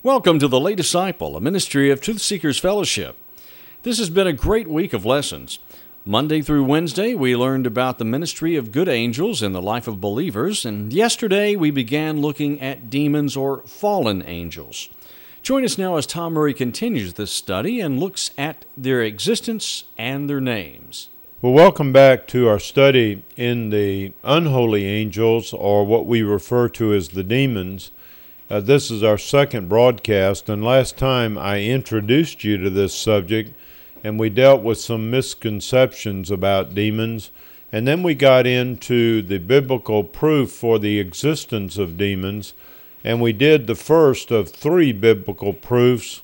Welcome to The Lay Disciple, a ministry of Truth Seekers Fellowship. This has been a great week of lessons. Monday through Wednesday, we learned about the ministry of good angels in the life of believers, and yesterday we began looking at demons or fallen angels. Join us now as Tom Murray continues this study and looks at their existence and their names. Well, welcome back to our study in the unholy angels, or what we refer to as the demons. This is our second broadcast, and last time I introduced you to this subject, and we dealt with some misconceptions about demons, and then we got into the biblical proof for the existence of demons, and we did the first of three biblical proofs,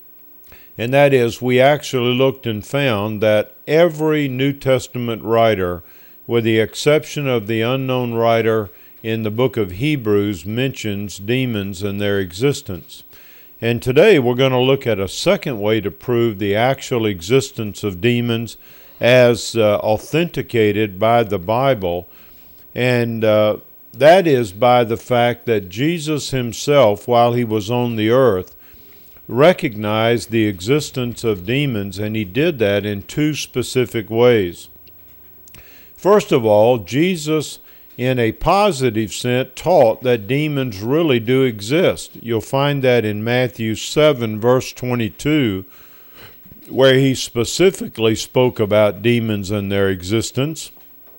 and that is we actually looked and found that every New Testament writer, with the exception of the unknown writer in the book of Hebrews, mentions demons and their existence. And today we're going to look at a second way to prove the actual existence of demons as authenticated by the Bible, and that is by the fact that Jesus himself, while he was on the earth, recognized the existence of demons, and he did that in two specific ways. First of all, Jesus, in a positive sense, taught that demons really do exist. You'll find that in Matthew 7, verse 22, where he specifically spoke about demons and their existence.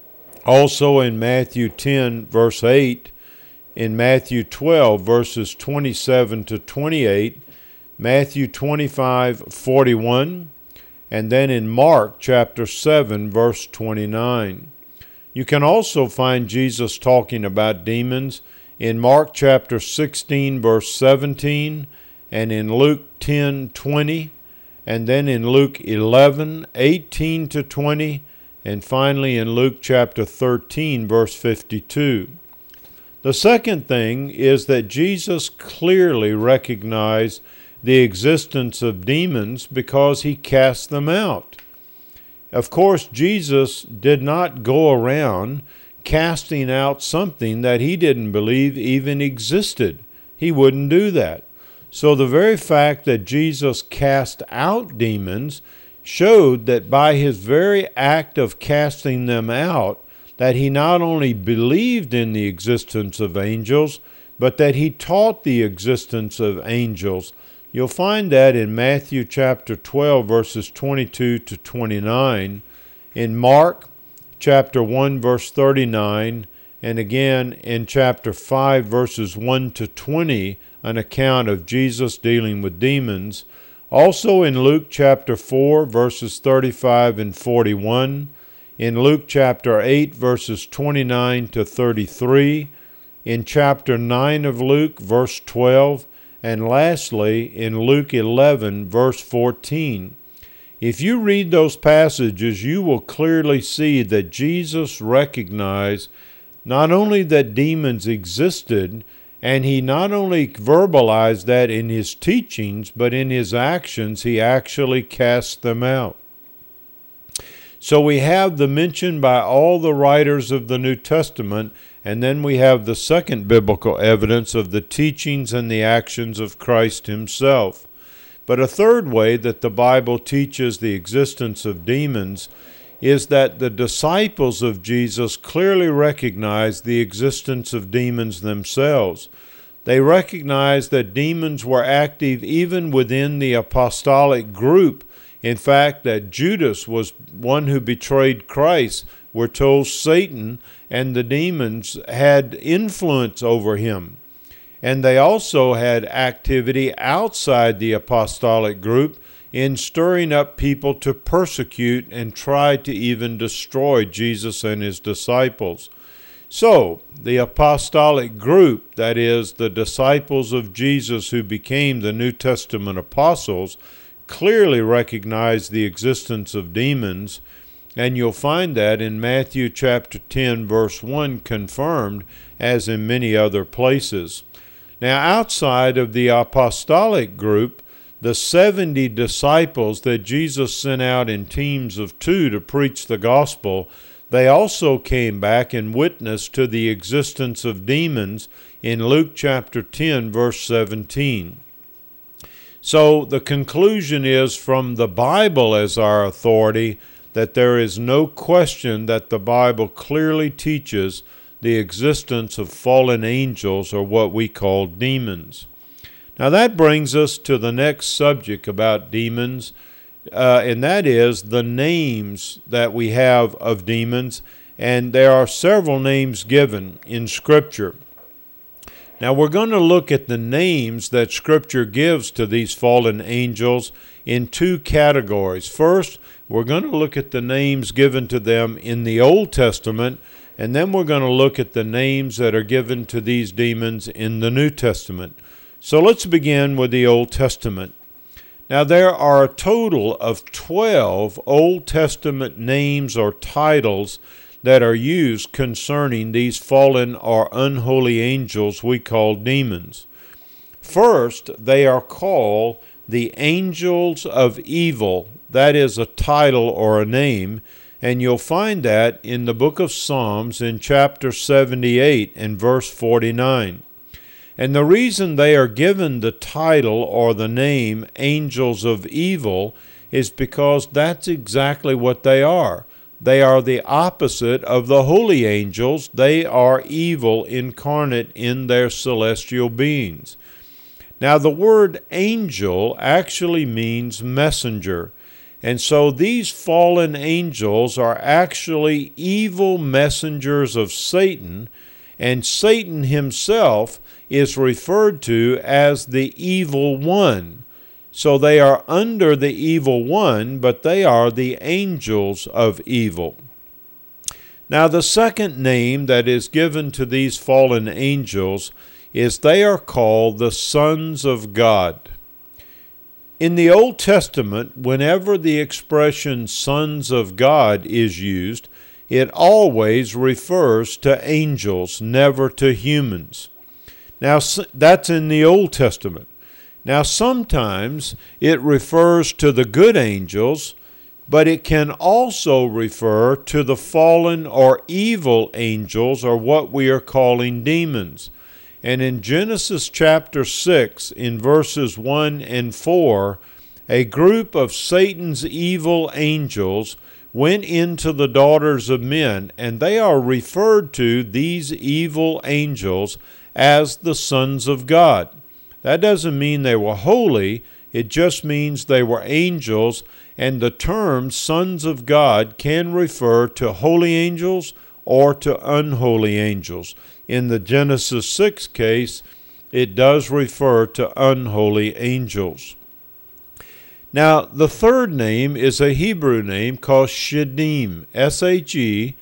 Also in Matthew 10, verse 8, in Matthew 12, verses 27 to 28, Matthew 25, 41, and then in Mark chapter 7, verse 29. You can also find Jesus talking about demons in Mark chapter 16, verse 17, and in Luke 10, 20, and then in Luke 11, 18 to 20, and finally in Luke chapter 13, verse 52. The second thing is that Jesus clearly recognized the existence of demons because he cast them out. Of course, Jesus did not go around casting out something that he didn't believe even existed. He wouldn't do that. So the very fact that Jesus cast out demons showed that by his very act of casting them out, that he not only believed in the existence of angels, but that he taught the existence of angels. You'll find that in Matthew chapter 12, verses 22 to 29, in Mark chapter 1, verse 39, and again in chapter 5, verses 1 to 20, an account of Jesus dealing with demons. Also in Luke chapter 4, verses 35 and 41, in Luke chapter 8, verses 29 to 33, in chapter 9 of Luke, verse 12, and lastly, in Luke 11, verse 14. If you read those passages, you will clearly see that Jesus recognized not only that demons existed, and he not only verbalized that in his teachings, but in his actions, he actually cast them out. So we have the mention by all the writers of the New Testament, and then we have the second biblical evidence of the teachings and the actions of Christ himself. But a third way that the Bible teaches the existence of demons is that the disciples of Jesus clearly recognized the existence of demons themselves. They recognized that demons were active even within the apostolic group. In fact, that Judas was one who betrayed Christ. We're told Satan and the demons had influence over him. And they also had activity outside the apostolic group in stirring up people to persecute and try to even destroy Jesus and his disciples. So, the apostolic group, that is, the disciples of Jesus who became the New Testament apostles, clearly recognized the existence of demons, and you'll find that in Matthew chapter 10, verse 1, confirmed, as in many other places. Now, outside of the apostolic group, the 70 disciples that Jesus sent out in teams of 2 to preach the gospel, they also came back and witnessed to the existence of demons in Luke chapter 10, verse 17. So the conclusion is from the Bible as our authority that there is no question that the Bible clearly teaches the existence of fallen angels, or what we call demons. Now that brings us to the next subject about demons, and that is the names that we have of demons, and there are several names given in Scripture. Now we're going to look at the names that Scripture gives to these fallen angels in two categories. First, we're going to look at the names given to them in the Old Testament, and then we're going to look at the names that are given to these demons in the New Testament. So let's begin with the Old Testament. Now there are a total of 12 Old Testament names or titles that are used concerning these fallen or unholy angels we call demons. First, they are called the angels of evil. That is a title or a name, and you'll find that in the book of Psalms in chapter 78 and verse 49. And the reason they are given the title or the name angels of evil is because that's exactly what they are. They are the opposite of the holy angels. They are evil incarnate in their celestial beings. Now, the word angel actually means messenger. And so these fallen angels are actually evil messengers of Satan, and Satan himself is referred to as the evil one. So they are under the evil one, but they are the angels of evil. Now the second name that is given to these fallen angels is they are called the sons of God. In the Old Testament, whenever the expression sons of God is used, it always refers to angels, never to humans. Now that's in the Old Testament. Now sometimes it refers to the good angels, but it can also refer to the fallen or evil angels, or what we are calling demons. And in Genesis chapter 6, in verses 1 and 4, a group of Satan's evil angels went into the daughters of men, and they are referred to, these evil angels, as the sons of God. That doesn't mean they were holy, it just means they were angels, and the term sons of God can refer to holy angels or to unholy angels. In the Genesis 6 case, it does refer to unholy angels. Now, the third name is a Hebrew name called Sheddim, Sheddim.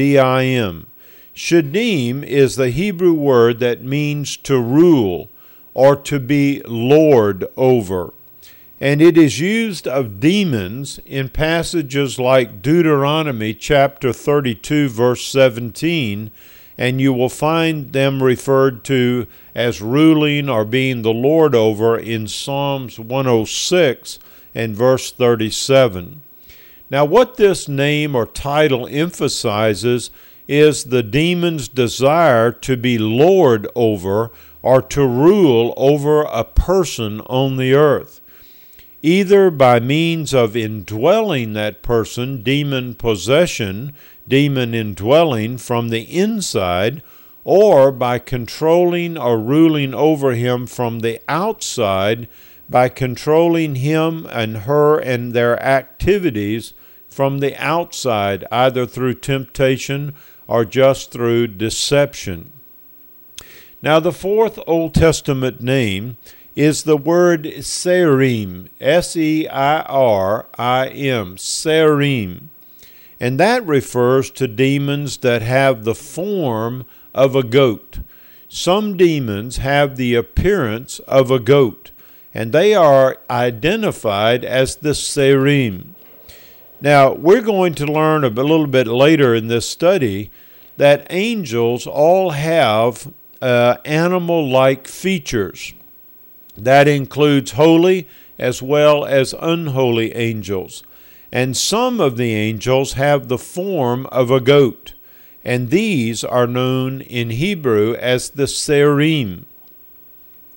Sheddim is the Hebrew word that means to rule or to be lord over. And it is used of demons in passages like Deuteronomy chapter 32, verse 17, and you will find them referred to as ruling or being the lord over in Psalms 106 and verse 37. Now, what this name or title emphasizes is the demon's desire to be lord over or to rule over a person on the earth, either by means of indwelling that person, demon possession, demon indwelling from the inside, or by controlling or ruling over him from the outside, by controlling him and her and their activities from the outside, either through temptation or just through deception. Now, the fourth Old Testament name is the word Serim, S-E-I-R-I-M, Serim. And that refers to demons that have the form of a goat. Some demons have the appearance of a goat, and they are identified as the Serim. Now, we're going to learn a little bit later in this study that angels all have animal-like features. That includes holy as well as unholy angels. And some of the angels have the form of a goat, and these are known in Hebrew as the Serim.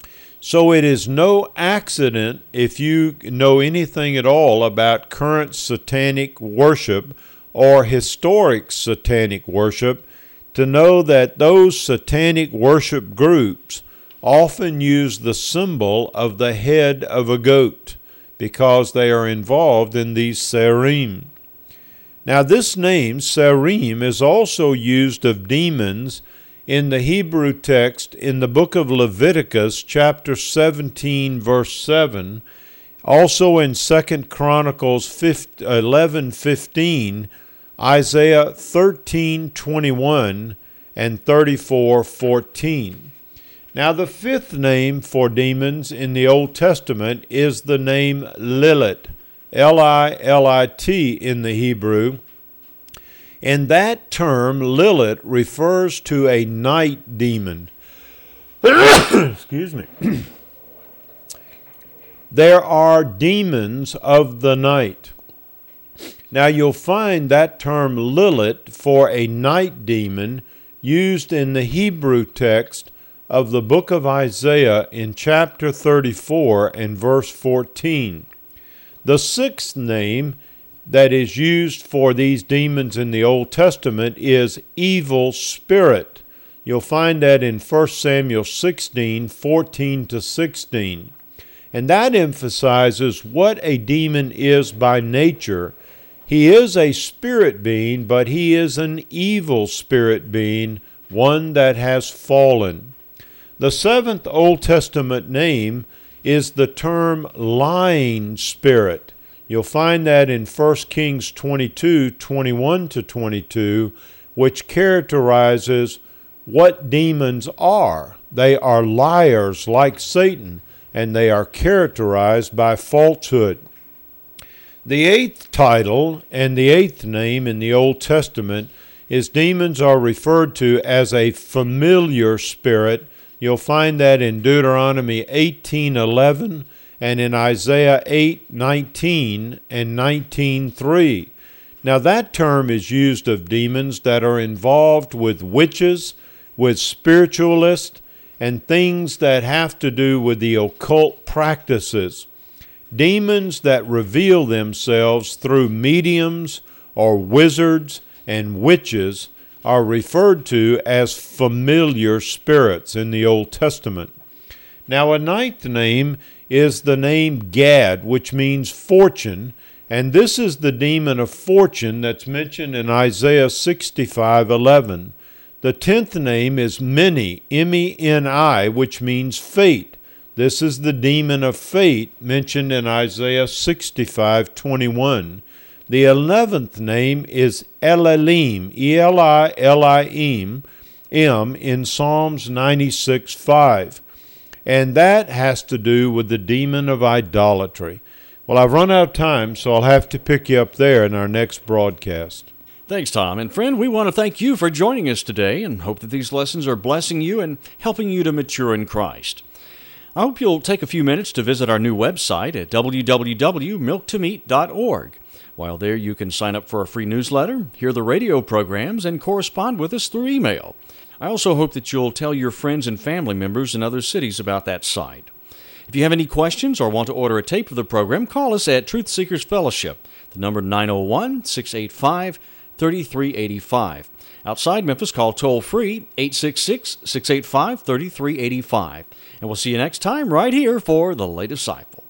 So it is no accident, if you know anything at all about current satanic worship or historic satanic worship, to know that those satanic worship groups often use the symbol of the head of a goat because they are involved in these serim. Now this name, serim, is also used of demons in the Hebrew text in the book of Leviticus, chapter 17, verse 7, also in 2 Chronicles 11:15, Isaiah 13:21, and 34:14. Now the fifth name for demons in the Old Testament is the name Lilith, L-I-L-I-T in the Hebrew. And that term, Lilith, refers to a night demon. Excuse me. There are demons of the night. Now you'll find that term Lilith for a night demon used in the Hebrew text of the book of Isaiah in chapter 34 and verse 14. The sixth name that is used for these demons in the Old Testament is evil spirit. You'll find that in 1 Samuel 16, 14-16. And that emphasizes what a demon is by nature. He is a spirit being, but he is an evil spirit being, one that has fallen. The seventh Old Testament name is the term lying spirit. You'll find that in 1 Kings 22, 21-22, which characterizes what demons are. They are liars like Satan, and they are characterized by falsehood. The eighth title and the eighth name in the Old Testament is demons are referred to as a familiar spirit. You'll find that in Deuteronomy 18:11 and in Isaiah 8:19 and 19:3. Now that term is used of demons that are involved with witches, with spiritualists, and things that have to do with the occult practices. Demons that reveal themselves through mediums or wizards and witches are referred to as familiar spirits in the Old Testament. Now a ninth name is the name Gad, which means fortune, and this is the demon of fortune that's mentioned in Isaiah 65:11. The 10th name is Meni, M-E-N-I, which means fate. This is the demon of fate mentioned in Isaiah 65:21. The 11th name is Elalim, E-L-I-L-I-M, in Psalms 96:5. And that has to do with the demon of idolatry. Well, I've run out of time, so I'll have to pick you up there in our next broadcast. Thanks, Tom. And friend, we want to thank you for joining us today and hope that these lessons are blessing you and helping you to mature in Christ. I hope you'll take a few minutes to visit our new website at www.milktomeat.org. While there, you can sign up for a free newsletter, hear the radio programs, and correspond with us through email. I also hope that you'll tell your friends and family members in other cities about that site. If you have any questions or want to order a tape of the program, call us at Truth Seekers Fellowship, the number 901-685-3385. Outside Memphis, call toll-free 866-685-3385. And we'll see you next time right here for The Lay Disciple.